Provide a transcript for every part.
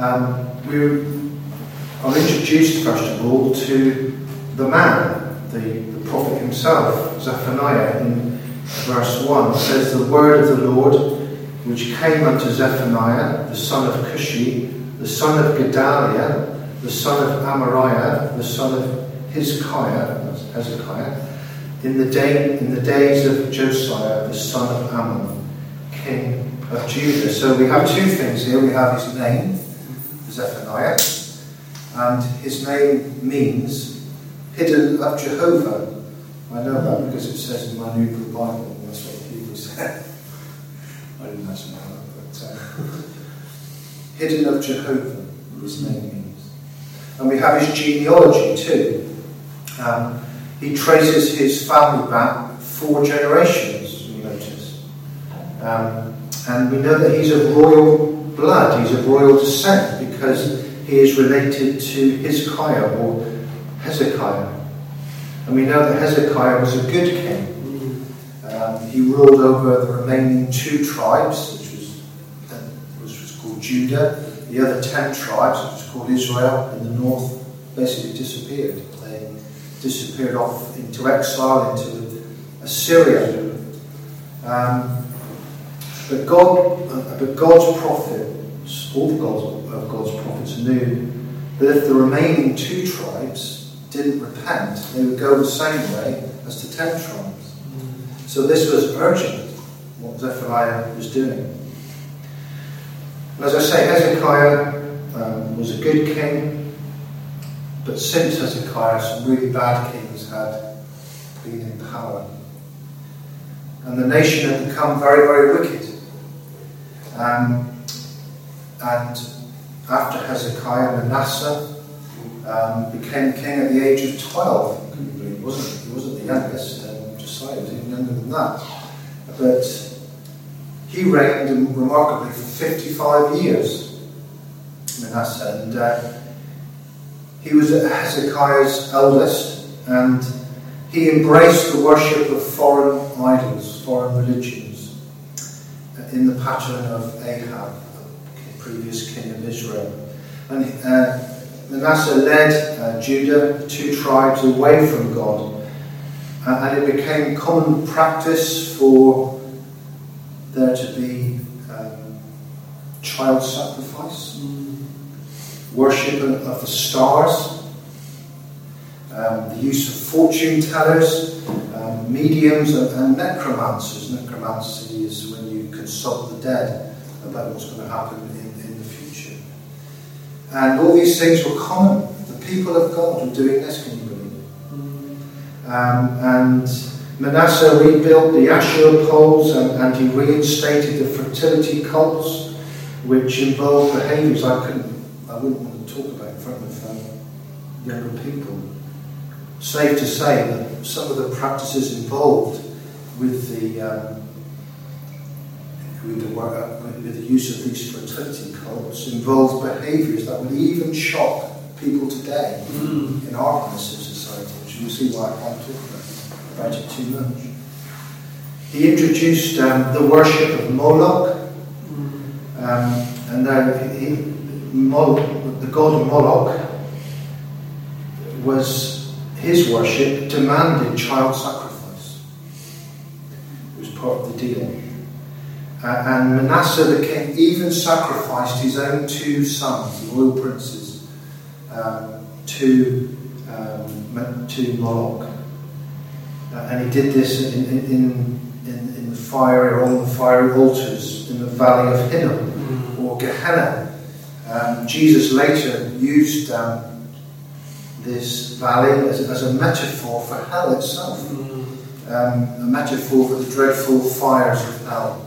we are introduced, first of all, to the man, the prophet himself, Zephaniah. In verse 1 it says, "The word of the Lord, which came unto Zephaniah, the son of Cushi, the son of Gedaliah, the son of Amariah, the son of Hezekiah, in the days of Josiah, the son of Ammon, king of Judah." So we have two things here. We have his name, Zephaniah, and his name means hidden of Jehovah. I know that because it says in my New Book Bible, and that's what people say. I didn't actually know that, but hidden of Jehovah, his name means. And we have his genealogy too. He traces his family back 4 generations, you notice. And we know that he's of royal blood, he's of royal descent, because he is related to Hezekiah or Hezekiah. And we know that Hezekiah was a good king. He ruled over the remaining 2 tribes, which was called Judah. The other 10 tribes, which was called Israel, in the north, basically disappeared. They disappeared off into exile, into Assyria. But God's prophets, all of God's prophets, knew that if the remaining 2 tribes didn't repent, they would go the same way as the 10 tribes. So this was urgent, what Zephaniah was doing. And as I say, Hezekiah was a good king, but since Hezekiah, some really bad kings had been in power. And the nation had become very, very wicked. And after Hezekiah, Manasseh became king at the age of 12. He wasn't the youngest. Josiah was even younger than that. But he reigned remarkably for 55 years, Manasseh. And he was Hezekiah's eldest, and he embraced the worship of foreign idols, foreign religions, in the pattern of Ahab, the previous king of Israel. And Manasseh led Judah, the 2 tribes, away from God. And it became common practice for there to be child sacrifice, worship of the stars, the use of fortune tellers, mediums, and necromancers. Necromancy is when you consult the dead about what's going to happen in the future. And all these things were common. The people of God were doing this, can you believe it? And Manasseh rebuilt the Asherah poles, and he reinstated the fertility cults, which involved behaviours I wouldn't want to talk about in front of younger people. Safe to say that some of the practices involved with the use of these fertility cults involved behaviours that would even shock people today in our progressive society, which you see why I can't talk about it too much. He introduced the worship of Moloch, and the god Moloch was his worship demanded child sacrifice. It was part of the deal. And Manasseh the king even sacrificed his own 2 sons, the royal princes, to Moloch. And he did this in the fire, or on the fiery altars in the valley of Hinnom, or Gehenna. Jesus later used this valley as a metaphor for hell itself, a metaphor for the dreadful fires of hell.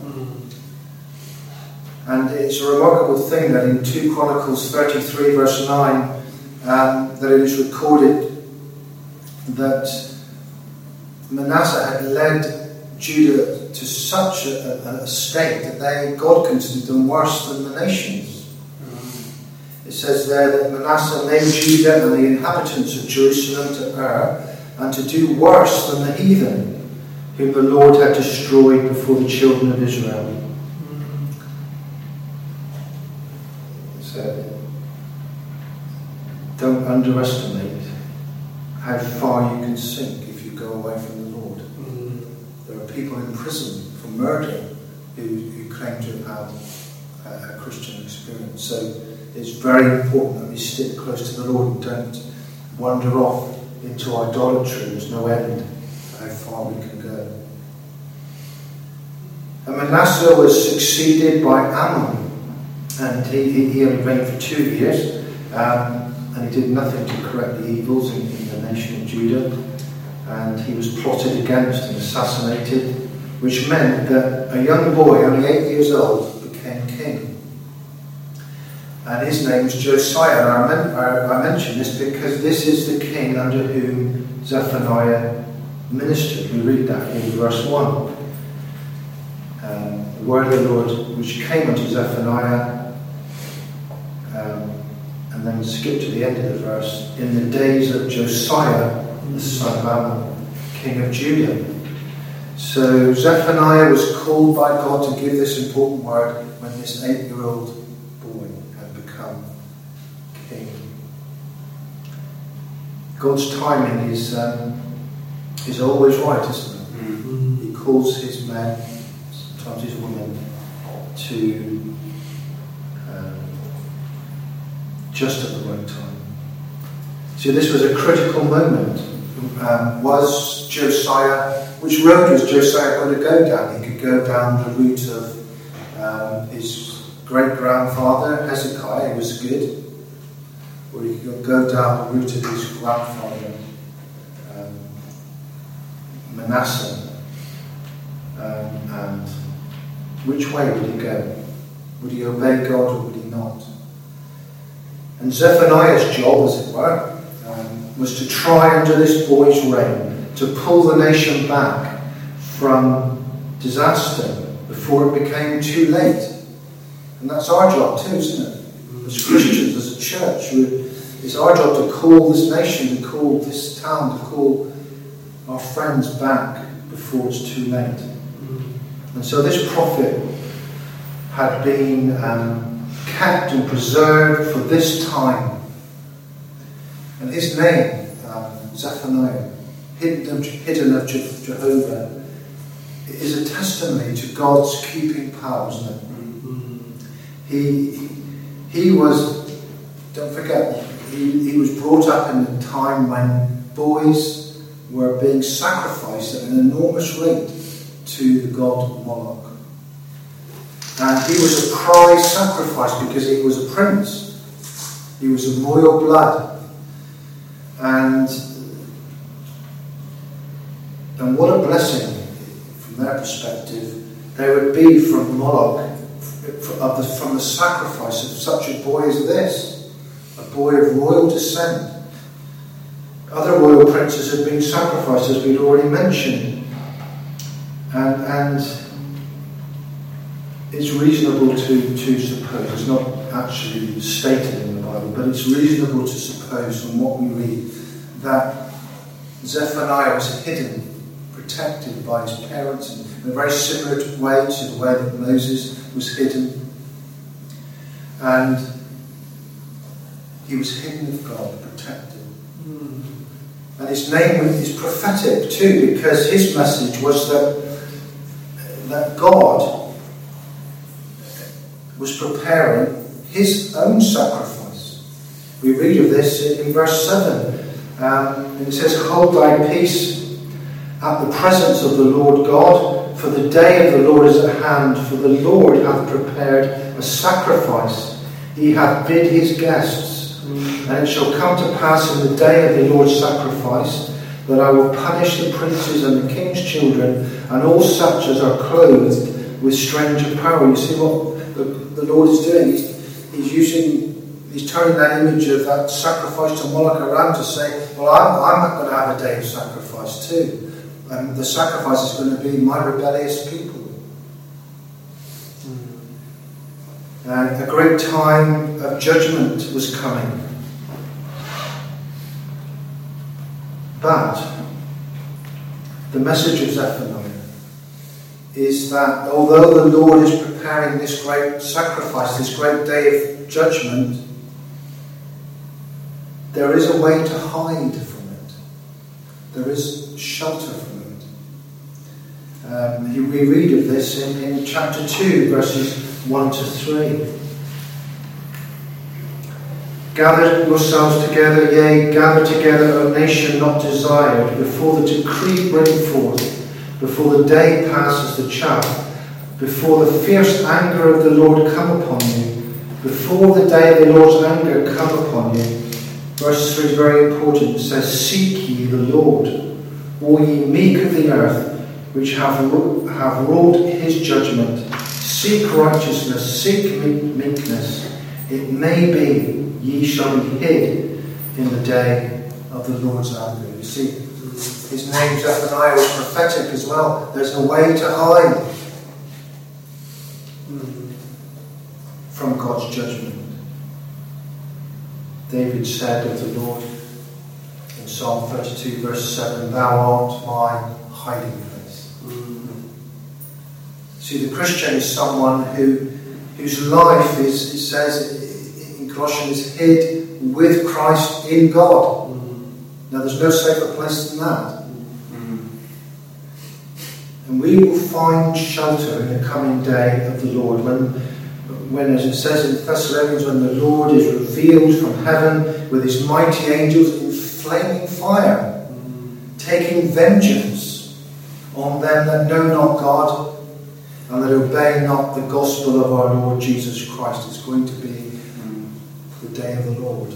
And it's a remarkable thing that in 2 Chronicles 33 verse 9 that it is recorded that Manasseh had led Judah to such a state that God considered them worse than the nations. It says there that Manasseh made Judah and the inhabitants of Jerusalem to err and to do worse than the heathen, whom the Lord had destroyed before the children of Israel. So don't underestimate how far you can sink if you go away from the Lord. There are people in prison for murder who claim to have had a Christian experience. So it's very important that we stick close to the Lord and don't wander off into idolatry. There's no end to how far we can go. And Manasseh was succeeded by Amon, and he only reigned for 2 years, and he did nothing to correct the evils in the nation of Judah, and he was plotted against and assassinated, which meant that a young boy, only 8 years old, became king. And his name was Josiah. And I mention this because this is the king under whom Zephaniah ministered. We read that in verse 1. The word of the Lord which came unto Zephaniah, and then skip to the end of the verse, in the days of Josiah, the son of Amon, king of Judah. So Zephaniah was called by God to give this important word when this 8-year-old boy had become king. God's timing is always right, isn't it? Mm-hmm. He calls his men, sometimes his women, to just at the right time. So this was a critical moment. Was Josiah, which road was Josiah going to go down? He could go down the route of his great-grandfather Hezekiah, who was good, or he could go down the route of his grandfather Manasseh. And which way would he go? Would he obey God or would he not? And Zephaniah's job, as it were, was to try under this boy's reign to pull the nation back from disaster before it became too late. And that's our job too, isn't it? As Christians, as a church, it's our job to call this nation, to call this town, to call our friends back before it's too late. And so this prophet had been kept and preserved for this time. And his name, Zephaniah, hidden of Jehovah, is a testimony to God's keeping power, isn't it? He was, don't forget, he was brought up in a time when boys were being sacrificed at an enormous rate to the god Moloch. And he was a prize sacrifice because he was a prince. He was of royal blood. And what a blessing, from their perspective, there would be from Moloch, from the sacrifice of such a boy as this, a boy of royal descent. Other royal princes had been sacrificed, as we'd already mentioned. And it's reasonable to suppose, it's not actually stated in the Bible, but it's reasonable to suppose from what we read that Zephaniah was hidden, protected by his parents in a very similar way to the way that Moses was hidden. And he was hidden of God, protected. And his name is prophetic too, because his message was that God was preparing his own sacrifice. We read of this in verse 7. And it says, "Hold thy peace at the presence of the Lord God, for the day of the Lord is at hand, for the Lord hath prepared a sacrifice. He hath bid his guests. And it shall come to pass in the day of the Lord's sacrifice, that I will punish the princes and the king's children, and all such as are clothed with strange apparel." You see what the Lord is doing? He's turning that image of that sacrifice to Moloch around to say, well, I'm not going to have a day of sacrifice too. And the sacrifice is going to be my rebellious people. And a great time of judgment was coming. But the message of Zephaniah is that although the Lord is preparing this great sacrifice, this great day of judgment, there is a way to hide from it. There is shelter from it. We read of this in chapter 2, verses 1 to 3. Gather yourselves together, yea, gather together, O nation not desired, before the decree break forth, before the day passes the chaff, before the fierce anger of the Lord come upon you, before the day of the Lord's anger come upon you. Verse 3 is very important. It says, seek ye the Lord, all ye meek of the earth, which have wrought his judgment. Seek righteousness, seek meekness. It may be ye shall be hid in the day of the Lord's anger. You see, his name Zephaniah was prophetic as well. There's a way to hide from God's judgment. David said of the Lord in Psalm 32 verse 7, Thou art my hiding place. See, the Christian is someone whose life is, it says in Colossians, is hid with Christ in God. Now there's no safer place than that. And we will find shelter in the coming day of the Lord when, as it says in Thessalonians, when the Lord is revealed from heaven with his mighty angels in flaming fire, taking vengeance on them that know not God and that obey not the gospel of our Lord Jesus Christ. It's going to be the day of the Lord.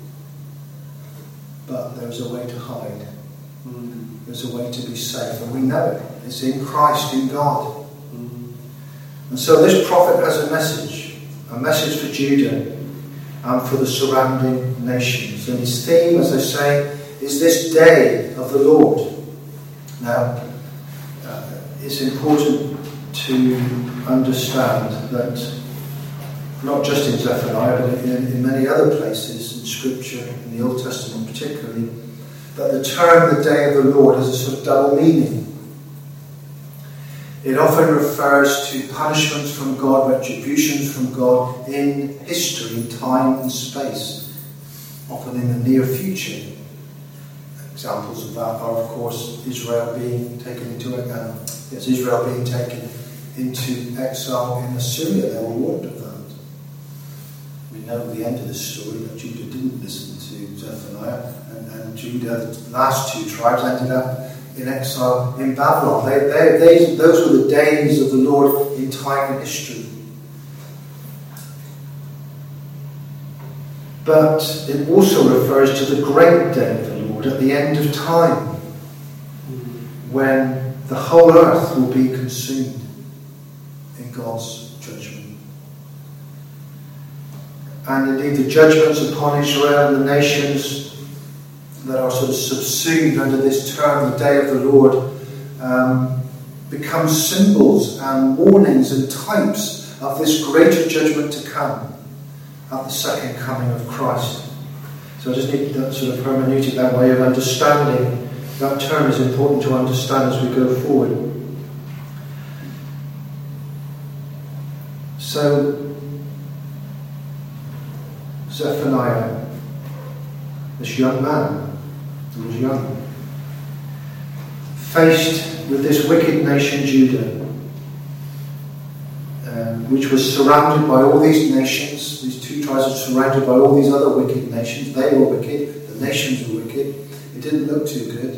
But there's a way to hide. There's a way to be safe, and we know it. It's in Christ, in God. And so this prophet has a message for Judah and for the surrounding nations. And his theme, as I say, is this day of the Lord. Now, it's important to understand that not just in Zephaniah, but in many other places in Scripture, in the Old Testament particularly, that the term the day of the Lord has a sort of double meaning. It often refers to punishments from God, retributions from God in history, time and space, often in the near future. Examples of that are, of course, Israel being taken into exile in Assyria. They were warned of that. We know the end of the story, that Judah didn't listen to Zephaniah, and Judah, the last two tribes, ended up in exile in Babylon. Those were the days of the Lord in time and history. But it also refers to the great day of the Lord at the end of time, when the whole earth will be consumed in God's judgment. And indeed the judgments upon Israel and the nations that are sort of subsumed under this term, the day of the Lord, become symbols and warnings and types of this greater judgment to come at the second coming of Christ. So I just need that sort of hermeneutic, that way of understanding. That term is important to understand as we go forward. So, Zephaniah, this young man, who was young, faced with this wicked nation Judah, which was surrounded by all these nations. These two tribes were surrounded by all these other wicked nations. They were wicked, the nations were wicked. It didn't look too good.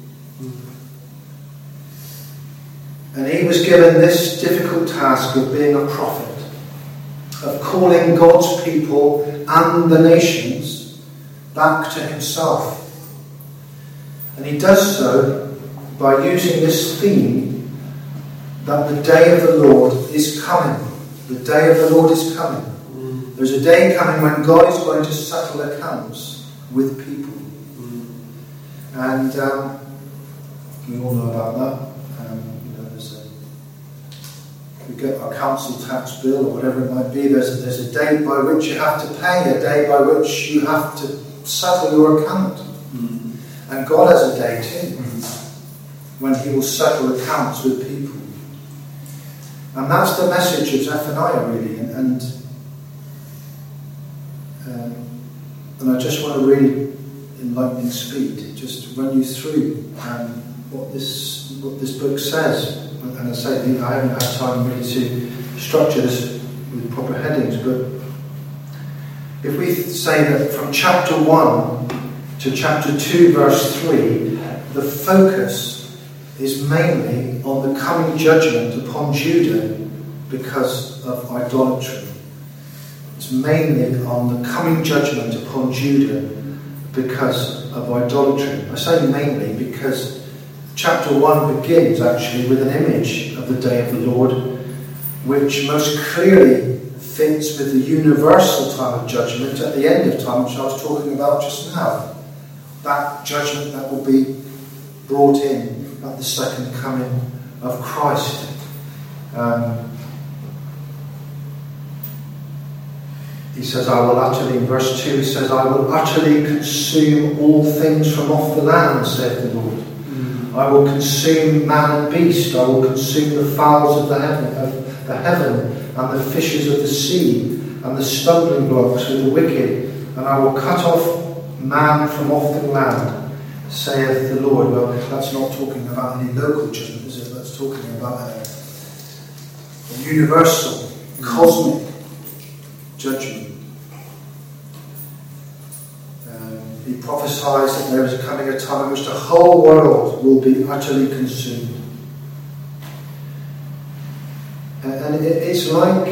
And he was given this difficult task of being a prophet, of calling God's people and the nations back to himself. And he does so by using this theme that the day of the Lord is coming. The day of the Lord is coming. There's a day coming when God is going to settle accounts with people. And we all know about that. We get our council tax bill or whatever it might be. There's a date by which you have to pay, a day by which you have to settle your account. And God has a day too, when he will settle accounts with people. And that's the message of Zephaniah, really. And And I just want to really, in lightning speed, just run you through what this book says. And I say I haven't had time really to structure this with proper headings, but if we say that from chapter 1 to chapter 2 verse 3, the focus is mainly on the coming judgment upon Judah because of idolatry. It's mainly on the coming judgment upon Judah because of idolatry. I say mainly because chapter 1 begins actually with an image of the day of the Lord, which most clearly fits with the universal time of judgment at the end of time, which I was talking about just now. That judgment that will be brought in at the second coming of Christ. He says, I will utterly, in verse 2, he says, I will utterly consume all things from off the land, saith the Lord. I will consume man and beast. I will consume the fowls of the heaven and the fishes of the sea, and the stumbling blocks of the wicked, and I will cut off man from off the land, saith the Lord. Well, that's not talking about any local judgment, is it? That's talking about a universal, cosmic judgment. He prophesies that there is coming a time in which the whole world will be utterly consumed. And it's like,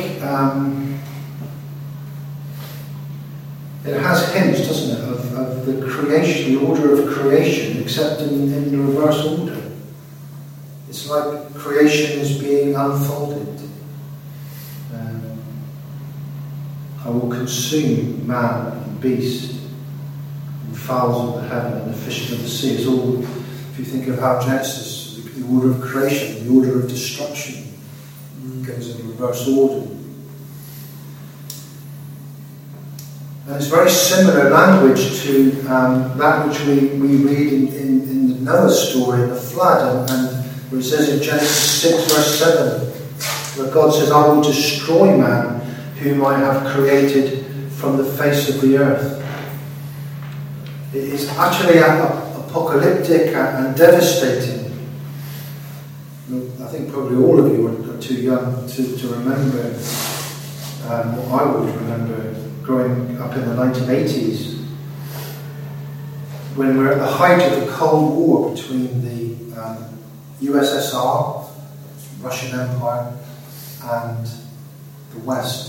it has hints, doesn't it, of the creation, the order of creation, except in the reverse order. It's like creation is being unfolded. I will consume man and beast, and fowls of the heaven and the fishes of the sea. It's all, if you think of how Genesis, the order of creation, the order of destruction, goes in reverse order. And it's very similar language to that which we read in the Noah story, in the flood, and where it says in Genesis 6 verse 7, where God says, I will destroy man whom I have created from the face of the earth. It is utterly apocalyptic and devastating. I think probably all of you are too young to remember what I would remember growing up in the 1980s, when we're at the height of the Cold War between the USSR, Russian Empire, and the West.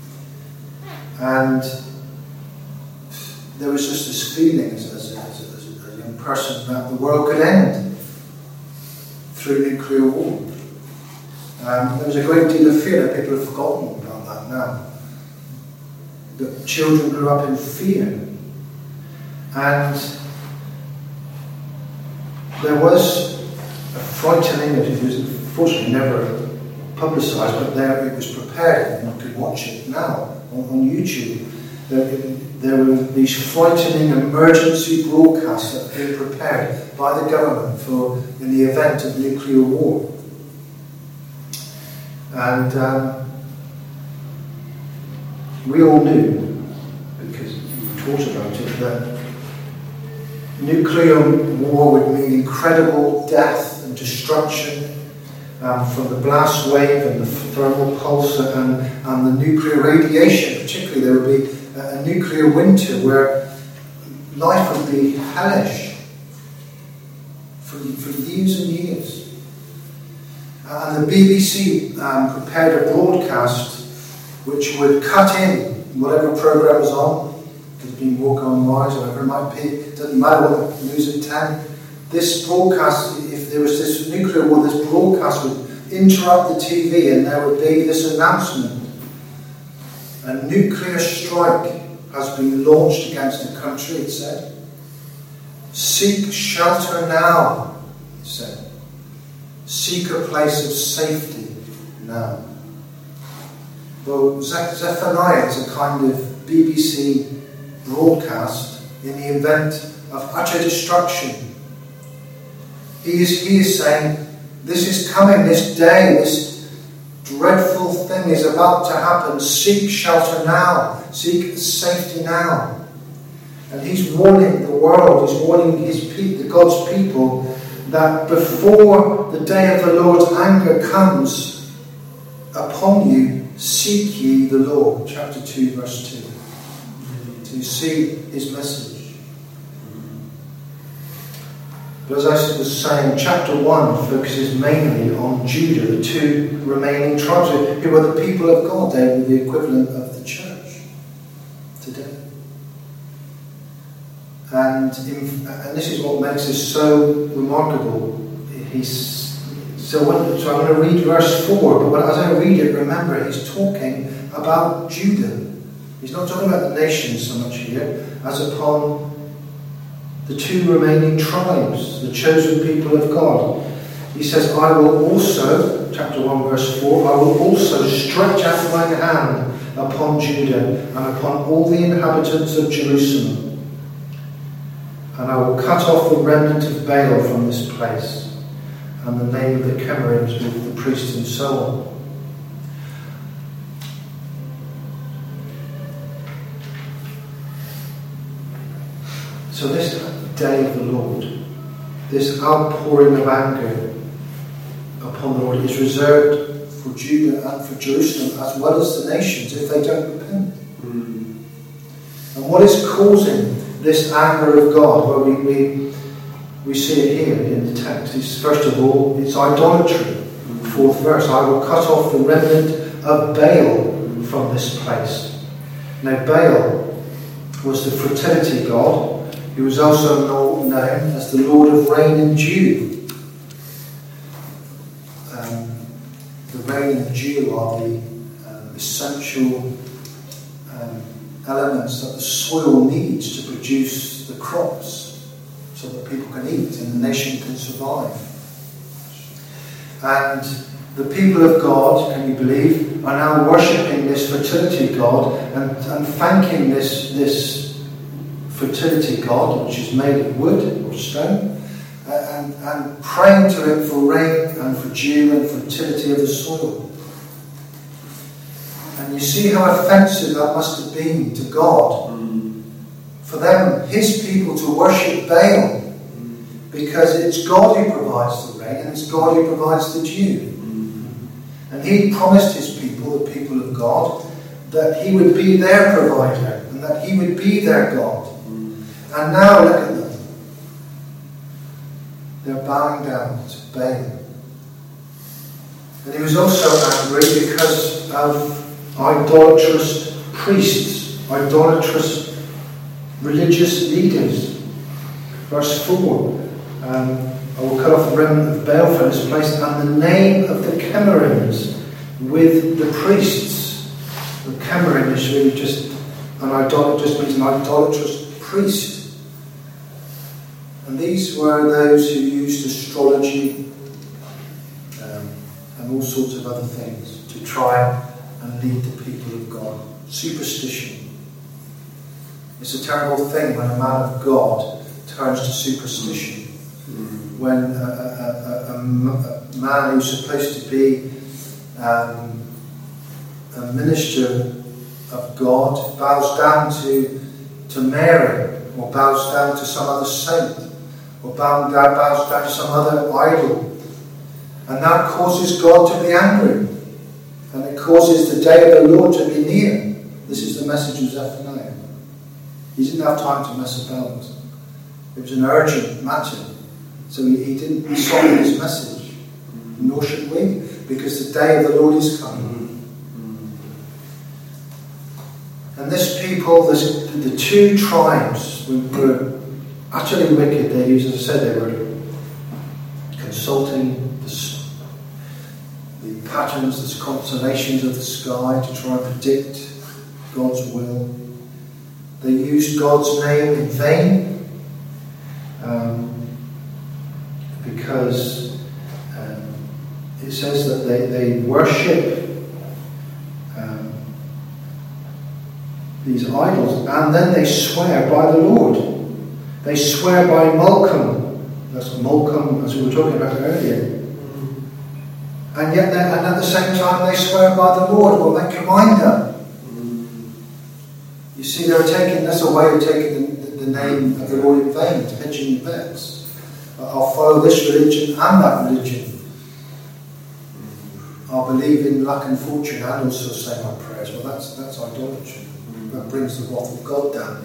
And there was just this feeling as a young person that the world could end through nuclear war. There was a great deal of fear. People have forgotten about that now. That children grew up in fear. And there was a frightening, it was unfortunately never publicised, but there it was prepared, and you could watch it now on YouTube. There were these frightening emergency broadcasts that had been prepared by the government for in the event of nuclear war. And we all knew, because we taught about it, that nuclear war would mean incredible death and destruction from the blast wave and the thermal pulse and the nuclear radiation. Particularly, there would be a nuclear winter where life would be hellish for years and years. And the BBC prepared a broadcast which would cut in whatever programme was on. There's been Walk on Mars, or whatever it might be. It doesn't matter what the news at 10. This broadcast, if there was this nuclear war, this broadcast would interrupt the TV and there would be this announcement. A nuclear strike has been launched against the country, it said. Seek shelter now, it said. Seek a place of safety now. Well, Zephaniah is a kind of BBC broadcast in the event of utter destruction. He is saying, this is coming, this day, this dreadful thing is about to happen. Seek shelter now. Seek safety now. And he's warning the world, he's warning God's people, that before the day of the Lord's anger comes upon you, seek ye the Lord. Chapter 2, verse 2. To see his message. But as I was saying, chapter 1 focuses mainly on Judah, the two remaining tribes, who were the people of God. They were the equivalent of the church today. And this is what makes this so remarkable. So I'm going to read verse 4, but as I read it, remember, he's talking about Judah. He's not talking about the nations so much here, as upon the two remaining tribes, the chosen people of God. He says, I will also, chapter 1, verse 4, I will also stretch out my hand upon Judah and upon all the inhabitants of Jerusalem. And I will cut off the remnant of Baal from this place, and the name of the Chemarims with the priests, and so on. So this day of the Lord, this outpouring of anger upon the Lord, is reserved for Judah and for Jerusalem as well as the nations if they don't repent. And what is causing this anger of God? Well, we see it here in the text. It's, first of all, it's idolatry. Fourth verse, I will cut off the remnant of Baal from this place. Now, Baal was the fertility god. He was also known as the Lord of Rain and Dew. The rain and dew are the essential elements that the soil needs to produce the crops so that people can eat and the nation can survive. And the people of God, can you believe, are now worshipping this fertility god and thanking this fertility god, which is made of wood or stone, and praying to it for rain and for dew and fertility of the soil. And you see how offensive that must have been to God. For them, his people, to worship Baal, because it's God who provides the rain and it's God who provides the dew. And he promised his people, the people of God, that he would be their provider and that he would be their God. And now look at them. They're bowing down to Baal. And he was also angry because of idolatrous priests, idolatrous religious leaders. Verse 4, I will cut off the remnant of Baal from this place, and the name of the Chemarims with the priests. The Chemarim is really just just means an idolatrous priest. And these were those who used astrology and all sorts of other things to try and lead the people of God. Superstition. It's a terrible thing when a man of God turns to superstition. When a man who's supposed to be a minister of God bows down to Mary, or bows down to some other saint, or bows down to some other idol. And that causes God to be angry. And it causes the day of the Lord to be near. This is the message of Zephaniah. He didn't have time to mess about. It was an urgent matter. So he didn't soften his message. Nor should we, because the day of the Lord is coming. And this people, the two tribes, were utterly wicked. They used, as I said, they were consulting the patterns, the constellations of the sky to try and predict God's will. They used God's name in vain because it says that they worship these idols, and then they swear by the Lord. They swear by Malcolm. That's Malcolm, as we were talking about earlier. And yet, and at the same time, they swear by the Lord. Well, make your mind up. You see, that's a way of taking the the name of the Lord in vain, to hedging your bets. I'll follow this religion and that religion. I'll believe in luck and fortune and also say my prayers. Well, that's idolatry. That brings the wrath of God down.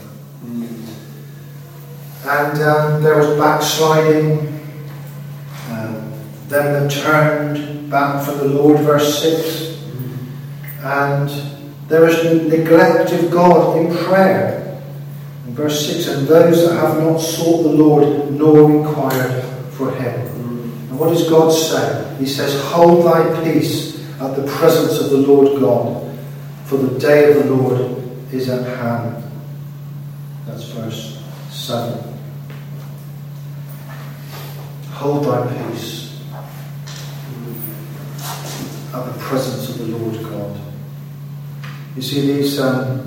And there was backsliding. Them that turned back from the Lord, verse 6. And there is neglect of God in prayer. In verse 6, and those that have not sought the Lord nor inquired for him. And what does God say? He says, hold thy peace at the presence of the Lord God, for the day of the Lord is at hand. That's verse 7. Hold thy peace at the presence of the Lord God. You see these, I'm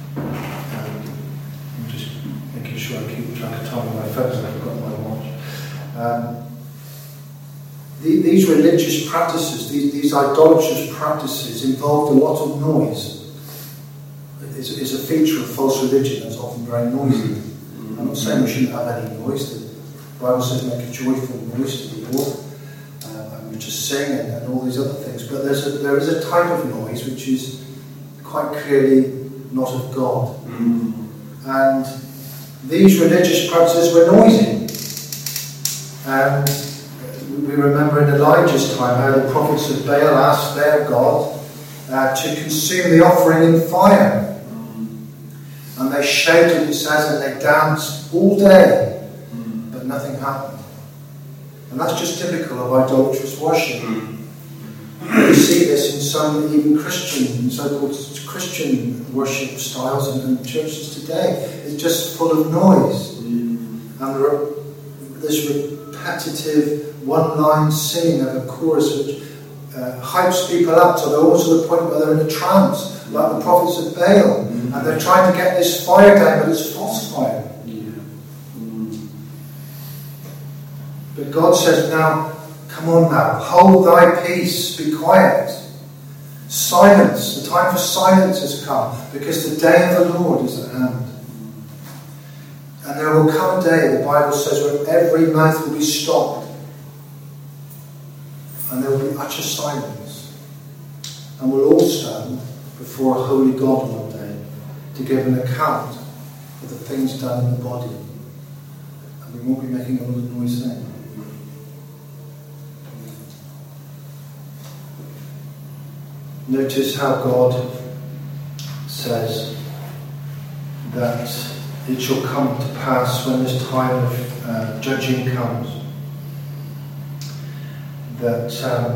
just making sure I keep track of time on my phone, so I've got my watch. These religious practices, these idolatrous practices, involved a lot of noise. It's a feature of false religion that's often very noisy. I'm not saying we shouldn't have any noise. The Bible says make a joyful noise to the Lord, and we just sing and all these other things. But there is a type of noise which is quite clearly not of God. And these religious practices were noisy. And we remember in Elijah's time how the prophets of Baal asked their God to consume the offering in fire. And they shouted, it says, and they danced all day, but nothing happened. And that's just typical of idolatrous worship. We see this in some even Christian, so-called Christian worship styles and churches today. It's just full of noise. And this repetitive one-line singing of a chorus which hypes people up till they're almost to the point where they're in a trance, like the prophets of Baal. And they're trying to get this fire down, but it's false fire. But God says, now, come on now, hold thy peace, be quiet. Silence, the time for silence has come, because the day of the Lord is at hand. And there will come a day, the Bible says, where every mouth will be stopped. And there will be utter silence. And we'll all stand before a holy God one day to give an account of the things done in the body. And we won't be making a lot of noise then. Notice how God says that it shall come to pass when this time of judging comes, that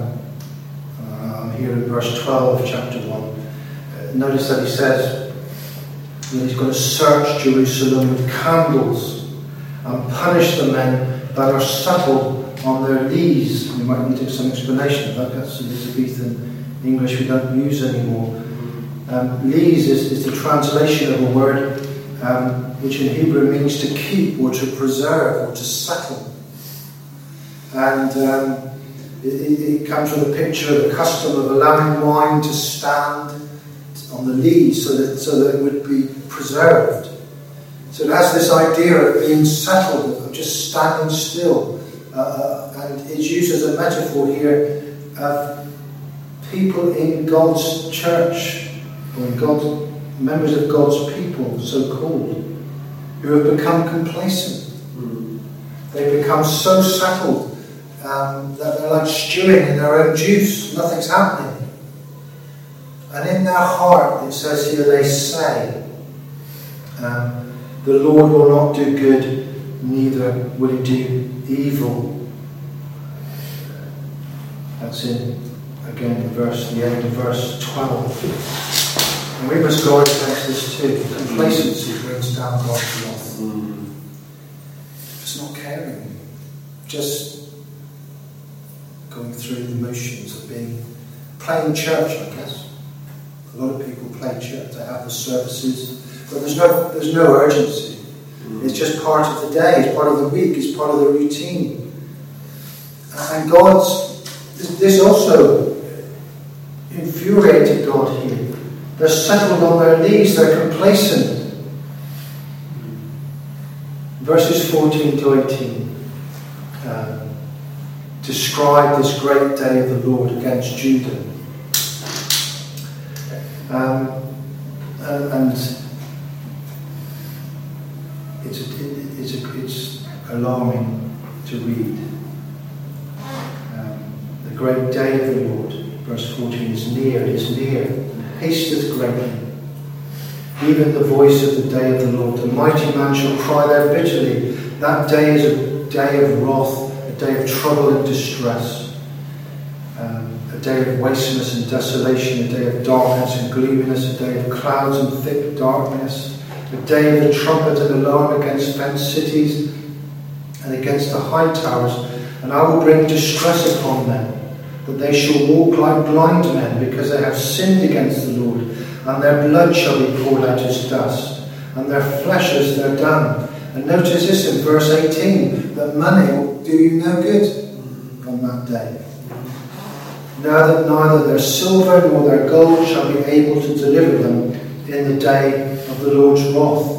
here in verse 12 of chapter 1, notice that he says that he's going to search Jerusalem with candles and punish the men that are settled on their lees. We might need to have some explanation of that. That's Elizabethan English we don't use anymore. Lees is the translation of a word which in Hebrew means to keep or to preserve or to settle. And it comes from the picture of the custom of allowing wine to stand on the lees so that it would be preserved. So it has this idea of being settled, of just standing still. And it's used as a metaphor here of people in God's church, or members of God's people, so called, who have become complacent. They've become so settled that they're like stewing in their own juice. Nothing's happening. And in their heart, it says here, they say, the Lord will not do good, neither will he do evil. That's in, again, the end of verse 12. And we must guard against this too. Complacency brings down God's wrath. Just not caring. Just going through the motions of playing church, I guess. A lot of people play church. They have the services, but there's no urgency. It's just part of the day. It's part of the week. It's part of the routine. And this also infuriated God here. They're settled on their knees. They're complacent. Verses 14 to 18 describe this great day of the Lord against Judah. And it's alarming to read. The great day of the Lord, verse 14, is near, and hasteth greatly. Even the voice of the day of the Lord, the mighty man shall cry there bitterly. That day is a day of wrath, a day of trouble and distress, a day of wasteness and desolation, a day of darkness and gloominess, a day of clouds and thick darkness, a day of the trumpet and alarm against fenced cities and against the high towers. And I will bring distress upon them, that they shall walk like blind men, because they have sinned against the Lord, and their blood shall be poured out as dust, and their flesh as their dung. And notice this in verse 18, that money will do you no good on that day. Now that neither their silver nor their gold shall be able to deliver them in the day of the Lord's wrath.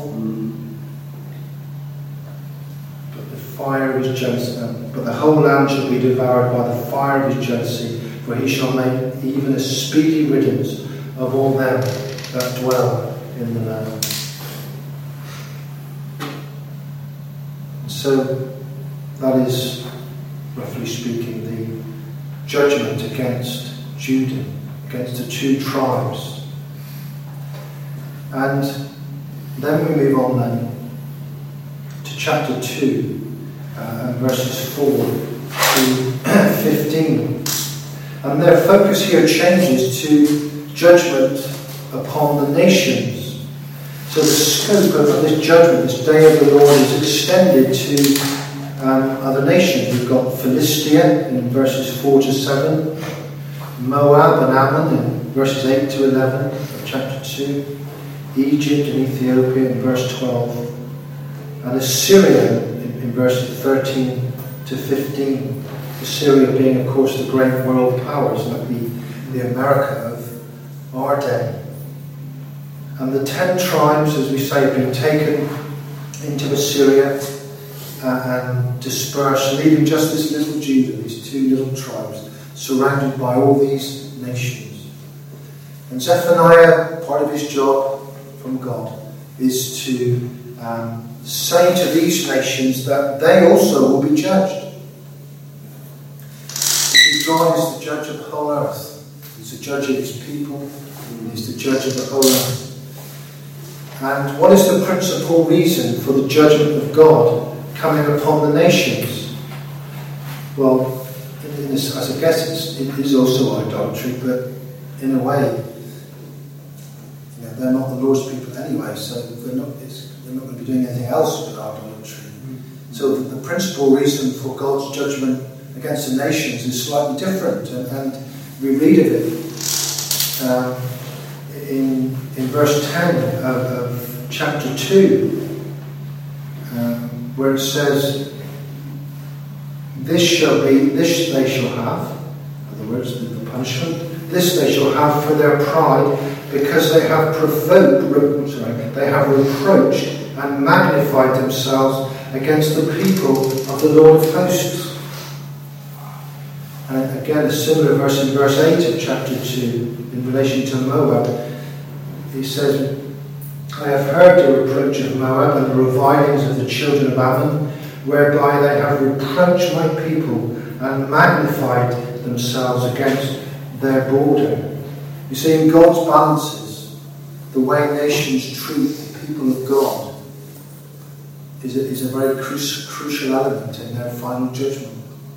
But the fire of his jealousy, but the whole land shall be devoured by the fire of his jealousy, for he shall make even a speedy riddance of all them that dwell in the land. And so that is, roughly speaking, the judgment against Judah, against the two tribes. And then we move on then to chapter 2, verses 4 to 15. And their focus here changes to judgment upon the nations. So the scope of this judgment, this day of the Lord, is extended to other nations. We've got Philistia in verses 4 to 7, Moab and Ammon in verses 8 to 11 of chapter 2, Egypt and Ethiopia in verse 12, and Assyria in verses 13 to 15. Assyria being, of course, the great world powers, like the America of our day. And the 10 tribes, as we say, have been taken into Assyria and dispersed, leaving just this little Judah, these two little tribes, surrounded by all these nations. And Zephaniah, part of his job from God, is to say to these nations that they also will be judged. God is the judge of the whole earth. He's the judge of his people. He's the judge of the whole earth. And what is the principal reason for the judgment of God coming upon the nations? Well, as I guess it is also idolatry, but in a way, they're not the Lord's people anyway, so they're not going to be doing anything else with idolatry. So the principal reason for God's judgment against the nations is slightly different, and we read of it in verse 10 of chapter 2, where it says, this they shall have, in other words, the punishment, this they shall have for their pride, because they have they have reproached and magnified themselves against the people of the Lord of hosts. And again, a similar verse in verse 8 of chapter 2, in relation to Moab. He says, I have heard the reproach of Moab and the revilings of the children of Ammon, whereby they have reproached my people and magnified themselves against their border. You see, in God's balances, the way nations treat the people of God is a very crucial element in their final judgment.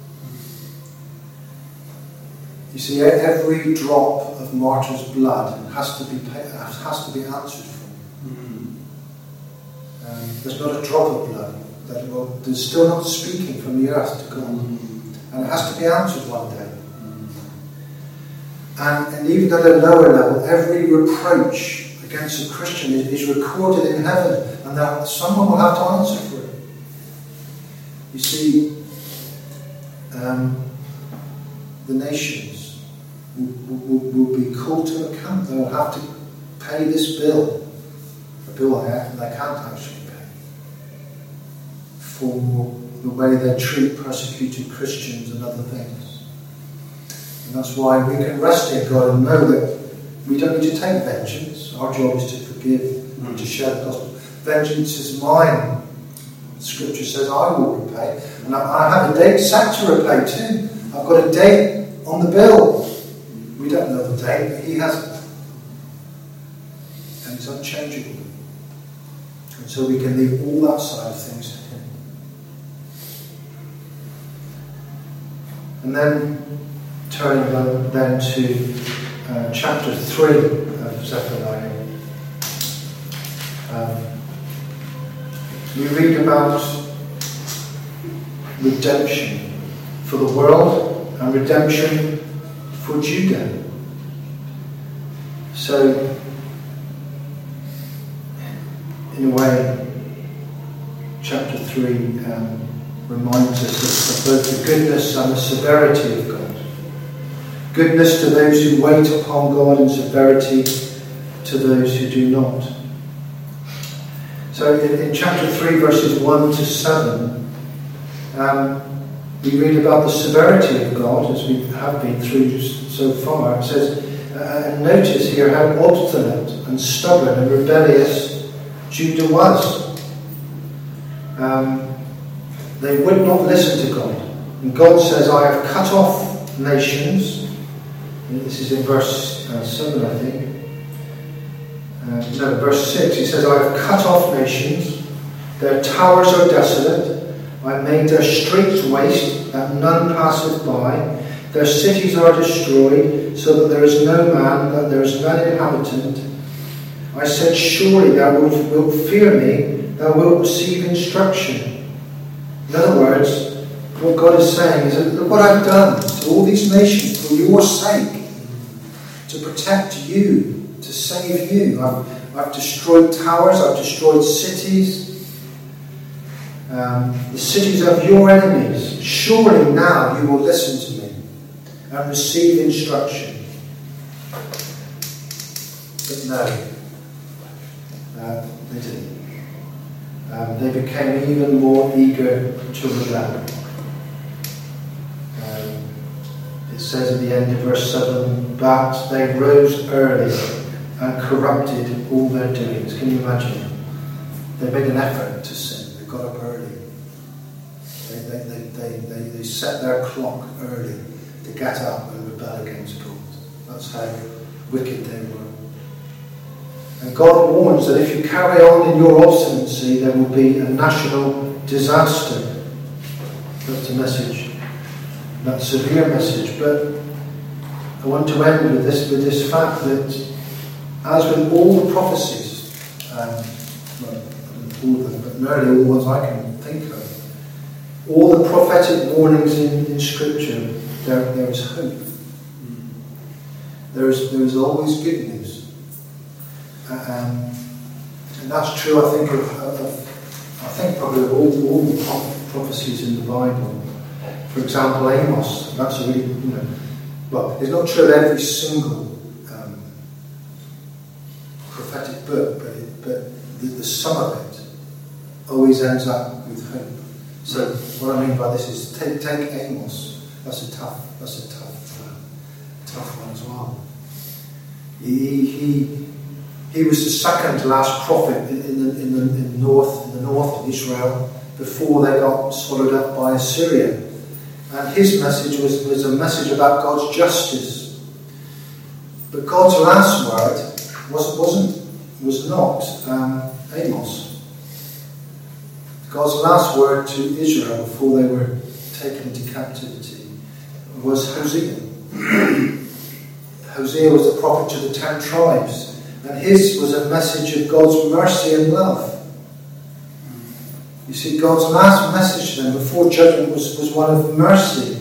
You see, every drop of martyr's blood has to be answered for. There's not a drop of blood that's still not speaking from the earth to God, and it has to be answered one day. And even at a lower level, every reproach against a Christian is recorded in heaven, and that someone will have to answer for it. You see, the nations will be called to account. They will have to pay this bill, a bill they can't actually pay. for the way they treat persecuted Christians and other things. And that's why we can rest in God and know that we don't need to take vengeance. Our job is to forgive and to share the gospel. Vengeance is mine. The Scripture says I will repay. And I have a date set to repay too. I've got a date on the bill. We don't know the date, but He has it. And it's unchangeable. And so we can leave all that side of things to Him. And then turning then to chapter 3 of Zephaniah. We read about redemption for the world and redemption for Judah. So, in a way, chapter 3 reminds us of both the goodness and the severity of God. Goodness to those who wait upon God, and severity to those who do not. So in chapter 3 verses 1 to 7 we read about the severity of God, as we have been through so far. It says, and notice here how obstinate and stubborn and rebellious Judah was. They would not listen to God. And God says, I have cut off nations. And this is in verse 7, I think. Verse 6. He says, I have cut off nations. Their towers are desolate. I made their streets waste, that none passeth by. Their cities are destroyed, so that there is no man, that there is none inhabitant. I said, surely thou wilt fear me, thou wilt receive instruction. In other words, what God is saying is that look what I've done to all these nations for your sake, to protect you, to save you. I've destroyed towers, I've destroyed cities, the cities of your enemies. Surely now you will listen to me and receive instruction. But no, they didn't. They became even more eager to rebel. It says at the end of verse 7, but they rose early and corrupted all their doings. Can you imagine? They made an effort to sin. They got up early. They set their clock early to get up and rebel against God. That's how wicked they were. And God warns that if you carry on in your obstinacy, there will be a national disaster. That's the message. That severe message. But I want to end with this fact that, as with all the prophecies, not all of them, but nearly all the ones I can think of, all the prophetic warnings in Scripture, there is hope. There is always good news. And that's true, I think, probably of all the prophecies in the Bible. For example, Amos. That's a really, well, it's not true of every single prophetic book, but the sum of it always ends up with hope. So what I mean by this is take Amos. That's a tough one as well. He was the second to last prophet in the north of Israel before they got swallowed up by Assyria. And his message was a message about God's justice. But God's last word was not Amos. God's last word to Israel before they were taken into captivity was Hosea. Hosea was the prophet to the 10 tribes, and his was a message of God's mercy and love. You see, God's last message to them before judgment was one of mercy.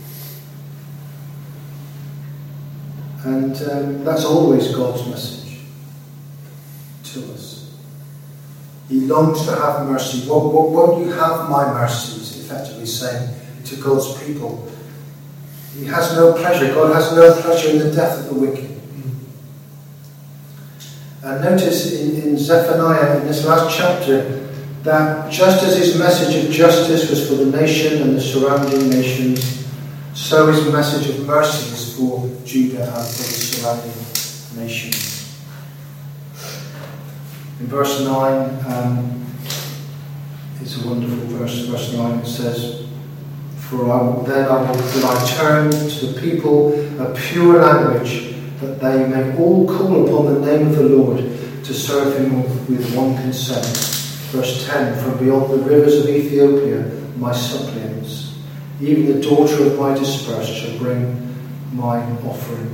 And that's always God's message to us. He longs to have mercy. Won't you have my mercies? Effectively saying to God's people. He has no pleasure. God has no pleasure in the death of the wicked. And notice in Zephaniah, in this last chapter, that just as his message of justice was for the nation and the surrounding nations, so his message of mercy is for Judah and for the surrounding nations. In verse 9, it's a wonderful verse. Verse 9, it says, "For then will I turn to the people a pure language, that they may all call upon the name of the Lord, to serve him with one consent." Verse 10, "From beyond the rivers of Ethiopia, my suppliants, even the daughter of my dispersed, shall bring my offering."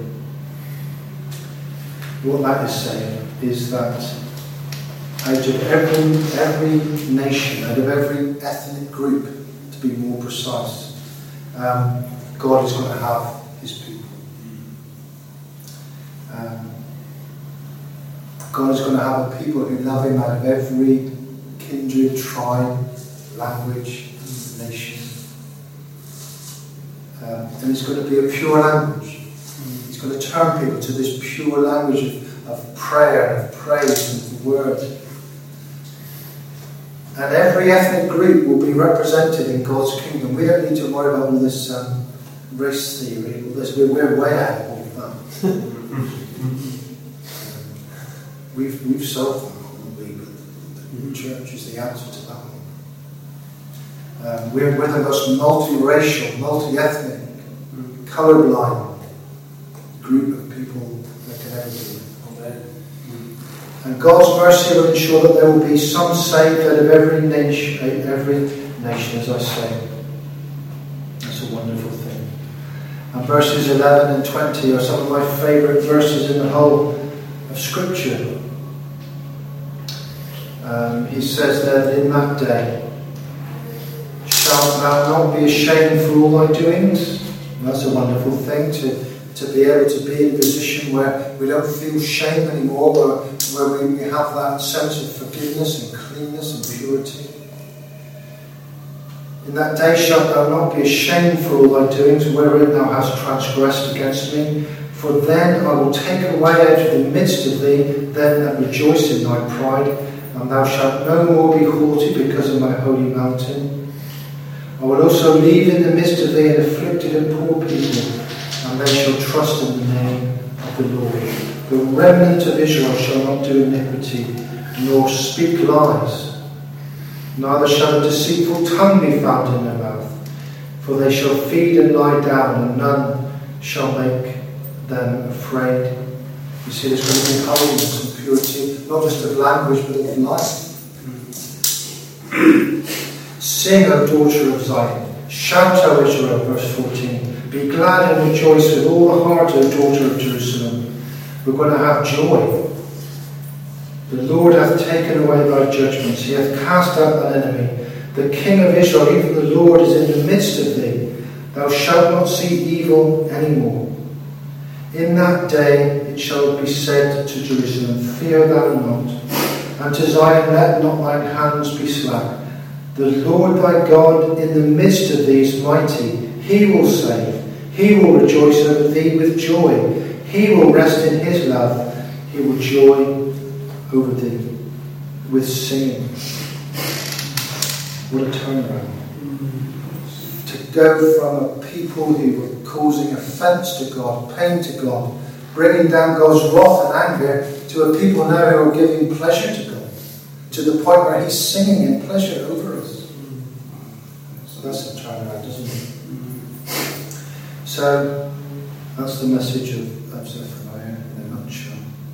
What that is saying is that out of every nation, out of every ethnic group, to be more precise, God is going to have his people. God is going to have a people who love him out of every kindred, tribe, language, nation. And it's going to be a pure language. He's going to turn people to this pure language of prayer, of praise, and the word. And every ethnic group will be represented in God's kingdom. We don't need to worry about all this race theory. All this. We're way out of all of that. We've solved that, haven't we? But the church is the answer to that one. We're the most multiracial, multi-ethnic, colourblind group of people that can ever be. And God's mercy will ensure that there will be some saved out of every nation, as I say. That's a wonderful thing. And verses 11 and 20 are some of my favourite verses in the whole of Scripture. He says there that in that day, "Shalt thou not be ashamed for all thy doings?" And that's a wonderful thing, to be able to be in a position where we don't feel shame anymore, where we have that sense of forgiveness and cleanness and purity. "In that day shalt thou not be ashamed for all thy doings, wherein thou hast transgressed against me. For then I will take away out of the midst of thee them that rejoice in thy pride, and thou shalt no more be haughty because of my holy mountain. I will also leave in the midst of thee an afflicted and poor people, and they shall trust in the name of the Lord. The remnant of Israel shall not do iniquity, nor speak lies. Neither shall a deceitful tongue be found in their mouth. For they shall feed and lie down, and none shall make them afraid." You see, there's going to be holiness and purity, not just of language, but of life. "Sing, O daughter of Zion. Shout, O Israel," verse 14. "Be glad and rejoice with all the heart, O daughter of Jerusalem." We're going to have joy. "The Lord hath taken away thy judgments. He hath cast out thine enemy. The King of Israel, even the Lord, is in the midst of thee. Thou shalt not see evil any more. In that day it shall be said to Jerusalem, Fear thou not. And to Zion, let not thine hands be slack. The Lord thy God in the midst of thee is mighty. He will save. He will rejoice over thee with joy. He will rest in his love. He will joy over thee with singing." What a turnaround. To go from a people who were causing offence to God, pain to God, bringing down God's wrath and anger, to a people now who are giving pleasure to God, to the point where he's singing in pleasure over us. So that's a turnaround, isn't it? So that's the message of Zephaniah in a nutshell.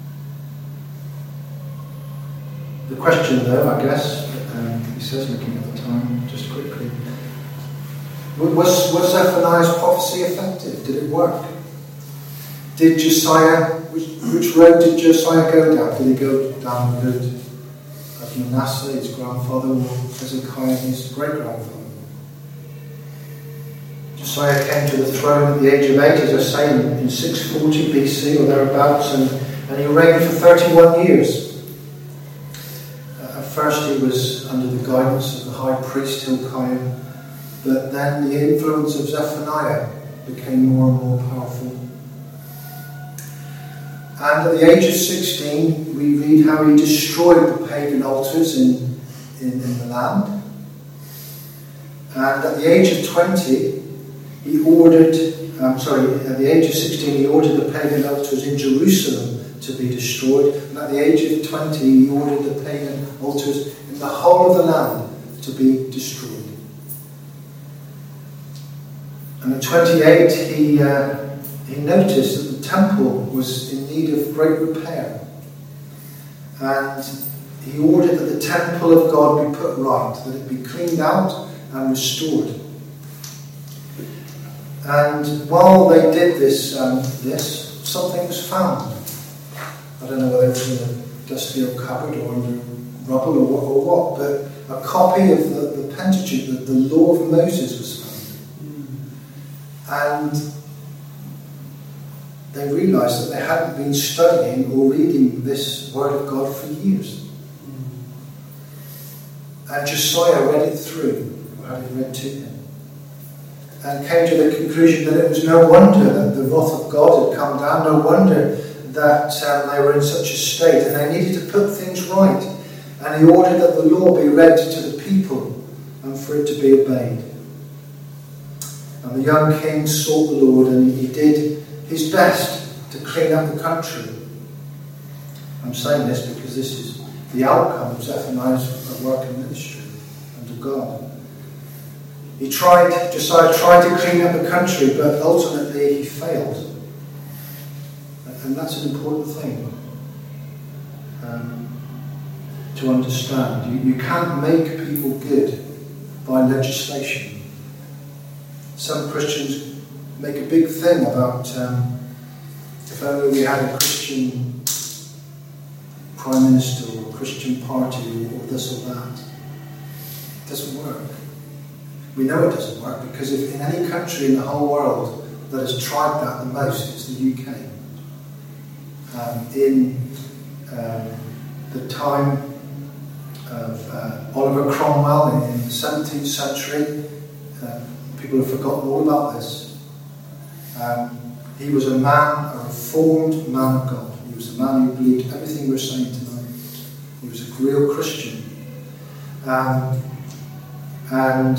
The question, though, I guess, he says, looking at the time, just quickly, was Zephaniah's prophecy effective? Did it work? Did Josiah, which road did Josiah go down? Did he go down the road of Manasseh, his grandfather, or Hezekiah, his great-grandfather? Josiah came to the throne at the age of 8, as I say, in 640 BC or thereabouts, and he reigned for 31 years. At first he was under the guidance of the high priest Hilkiah, but then the influence of Zephaniah became more and more powerful. And at the age of 16, we read how he destroyed the pagan altars in in the land. And at the age of 20, at the age of 16, he ordered the pagan altars in Jerusalem to be destroyed. And at the age of 20, he ordered the pagan altars in the whole of the land to be destroyed. And at 28, he noticed that the temple was in need of great repair. And he ordered that the temple of God be put right, that it be cleaned out and restored. And while they did this, something was found. I don't know whether it was in a dusty old cupboard or under rubble or what, but a copy of the Pentateuch, the Law of Moses, was found. And they realised that they hadn't been studying or reading this Word of God for years. And Josiah read it through, or had it read to him, and came to the conclusion that it was no wonder that the wrath of God had come down, no wonder that they were in such a state, and they needed to put things right. And he ordered that the law be read to the people and for it to be obeyed. And the young king sought the Lord, and he did his best to clean up the country. I'm saying this because this is the outcome of Zephaniah's work and ministry under God. Josiah tried to clean up the country, but ultimately he failed. And that's an important thing to understand. You can't make people good by legislation. Some Christians make a big thing about if only we had a Christian Prime Minister or a Christian party or this or that. It doesn't work. We know it doesn't work because if in any country in the whole world that has tried that the most, it's the UK. In the time of Oliver Cromwell in the 17th century, people have forgotten all about this. He was a reformed man of God. He was a man who believed everything we're saying tonight. He was a real Christian. And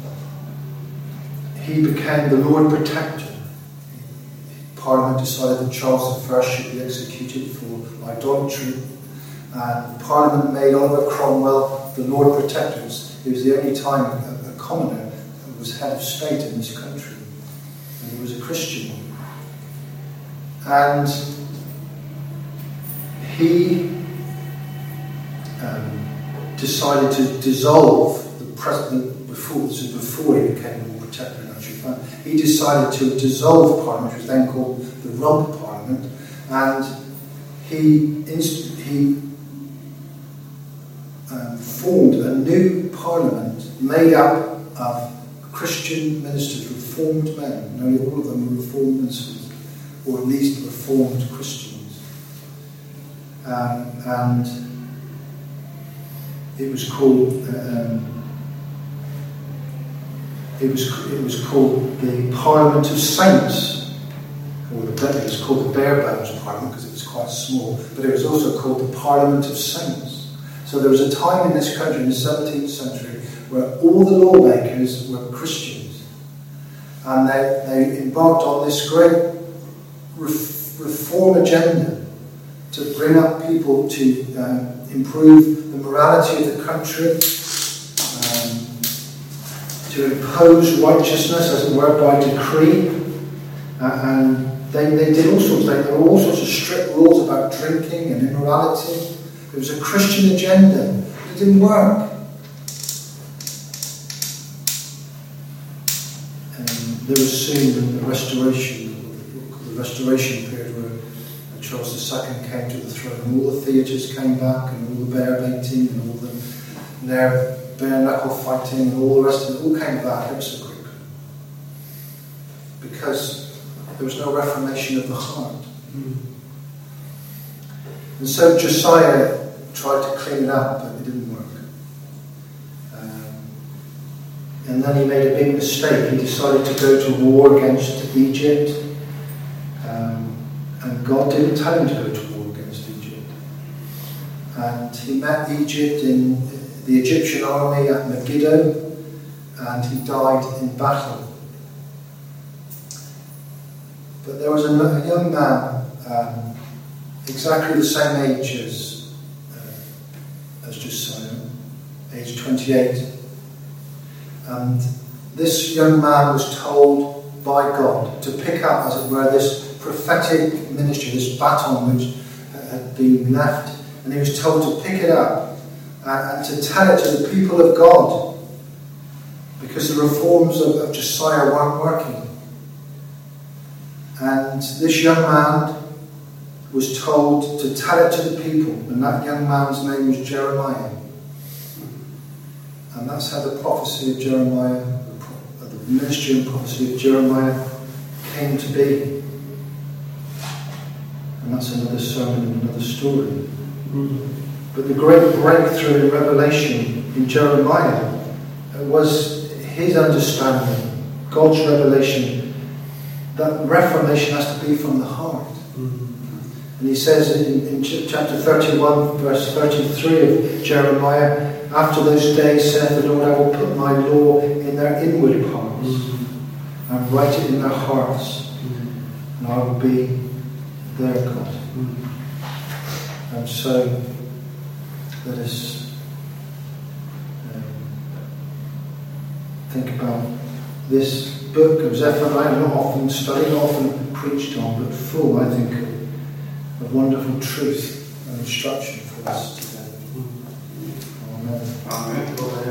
he became the Lord Protector. Parliament decided that Charles I should be executed for idolatry. And Parliament made Oliver Cromwell the Lord Protector. It was the only time a commoner was head of state in this country. And he was a Christian. And he decided to dissolve the president before he became Lord Protector. He decided to dissolve Parliament, which was then called the Rump Parliament, and he formed a new Parliament made up of Christian ministers, reformed men. Nearly all of them were reformed ministers, or at least reformed Christians. And it was called. It was called the Parliament of Saints, or it was called the Bare Bones Parliament because it was quite small, but it was also called the Parliament of Saints. So there was a time in this country in the 17th century where all the lawmakers were Christians, and they embarked on this great reform agenda to bring up people to improve the morality of the country, to impose righteousness, as it were, by decree. And they did all sorts of things. There were all sorts of strict rules about drinking and immorality. It was a Christian agenda. It didn't work. And there was soon the restoration period where Charles II came to the throne, and all the theatres came back, and all the bear baiting, and all the bare knuckle fighting and all the rest of it all came back. It was a group. Because there was no reformation of the heart. And so Josiah tried to clean it up, but it didn't work. And then he made a big mistake. He decided to go to war against Egypt. And God didn't tell him to go to war against Egypt. And he met Egypt in the Egyptian army at Megiddo, and he died in battle. But there was a young man, exactly the same age as Josiah, age 28. And this young man was told by God to pick up, as it were, this prophetic ministry, this baton which had been left. And he was told to pick it up and to tell it to the people of God, because the reforms of Josiah weren't working. And this young man was told to tell it to the people, and that young man's name was Jeremiah. And that's how the prophecy of Jeremiah, the ministry and prophecy of Jeremiah came to be. And that's another sermon and another story. But the great breakthrough in Revelation in Jeremiah was his understanding, God's revelation, that reformation has to be from the heart. And he says in chapter 31, verse 33 of Jeremiah, after those days, saith the Lord, I will put my law in their inward parts and write it in their hearts, and I will be their God. And so, let us think about this book of Zephaniah, not often studied, not often preached on, but full, I think, of wonderful truth and instruction for us today. Amen. Amen.